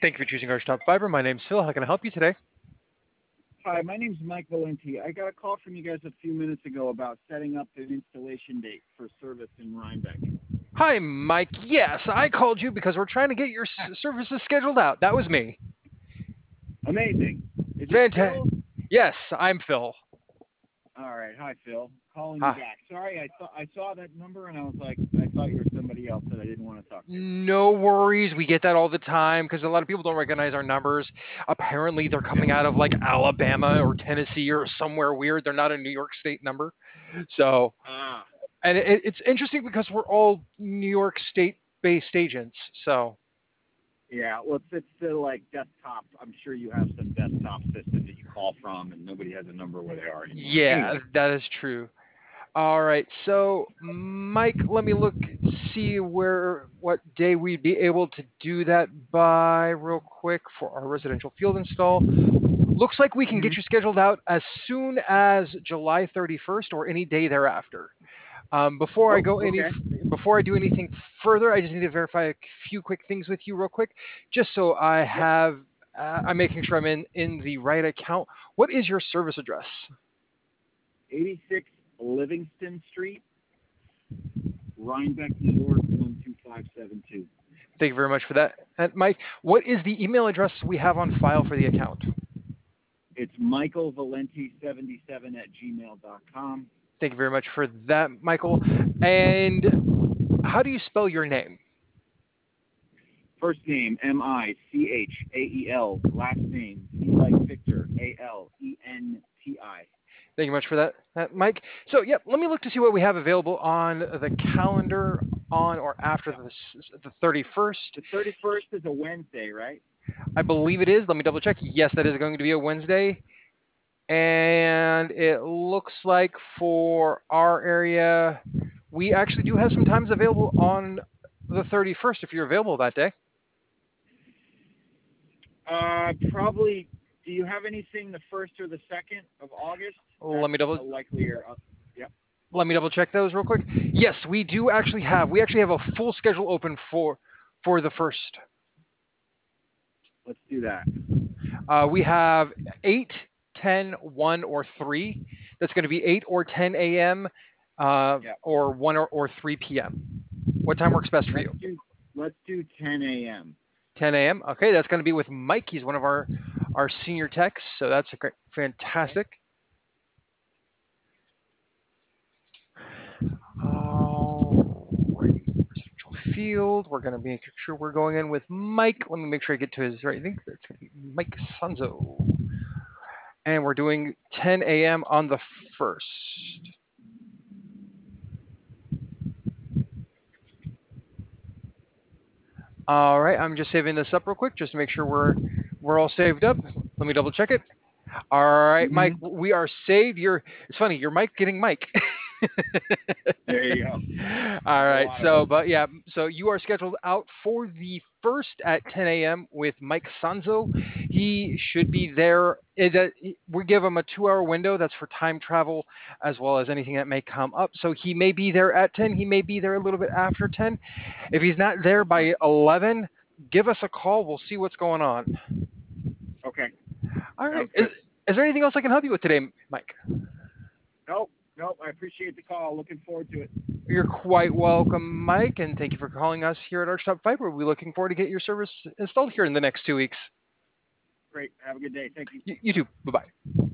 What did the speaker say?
Thank you for choosing Archtop Fiber. My name's Phil. How can I help you today? Hi, my name's Mike Valenti. I got a call from you guys a few minutes ago about setting up an installation date for service in Rhinebeck. Hi, Mike. Yes, I called you because we're trying to get your services scheduled out. That was me. Amazing. Is it Fantastic. Phil? Yes, I'm Phil. All right. Hi, Phil. Calling you Hi. back. Sorry, I saw that number and I was like, I thought you were somebody else that I didn't want to talk to. No worries. We get that all the time because a lot of people don't recognize our numbers. Apparently, they're coming out of like Alabama or Tennessee or somewhere weird. They're not a New York State number. So, Ah, and it's interesting because we're all New York State-based agents. So, yeah. Well, it's still like desktop. I'm sure you have some desktop system that you call from, and nobody has a number where they are anymore. yeah, Anyway, that is true. All right. So, Mike, let me look, see what day we'd be able to do that by real quick for our residential field install. Looks like we can get you scheduled out as soon as July 31st or any day thereafter. oh, okay. Before I do anything further, I just need to verify a few quick things with you real quick, just so Yep. I'm making sure I'm in the right account. What is your service address? 86 Livingston Street, Rhinebeck, New York, 12572. Thank you very much for that. And Mike, what is the email address we have on file for the account? It's michaelvalenti77 at gmail.com. Thank you very much for that, Michael. And how do you spell your name? First name, Michael. Last name, C like Victor, Alenti. Thank you much for that, Mike. So, yeah, let me look to see what we have available on the calendar on or after the 31st. The 31st is a Wednesday, right? I believe it is. Let me double check. Yes, that is going to be a Wednesday. And it looks like for our area, we actually do have some times available on the 31st if you're available that day. Probably. Do you have anything the 1st or the 2nd of August? Let me double. Likelier. Yep. Let me double check those real quick. Yes, we do actually have. We actually have a full schedule open for the first. Let's do that. We have 8, 10, 1, or 3. That's going to be 8 or 10 a.m. Yep. Or 1 or 3 p.m. What time works best for you? Let's do 10 a.m. 10 a.m. Okay, that's going to be with Mike. He's one of our senior techs, so that's a great, fantastic. Residential field. We're going to make sure we're going in with Mike. Let me make sure I get to his right. I think it's going to be Mike Sanzo. And we're doing 10 a.m. on the 1st. All right, I'm just saving this up real quick just to make sure we're all saved up. Let me double check it. All right, Mike, we are saved. It's funny, you're Mike getting Mike. There you go. All right, so you are scheduled out for the 1st at 10 a.m. with Mike Sanzo. He should be there. We give him a 2-hour window. That's for time travel as well as anything that may come up. So he may be there at 10. He may be there a little bit after 10. If he's not there by 11, give us a call. We'll see what's going on. Okay. All right. Is there anything else I can help you with today, Mike? Nope. I appreciate the call. Looking forward to it. You're quite welcome, Mike, and thank you for calling us here at Archtop Fiber. We're looking forward to get your service installed here in the next 2 weeks. Great. Have a good day. Thank you. You too. Bye-bye.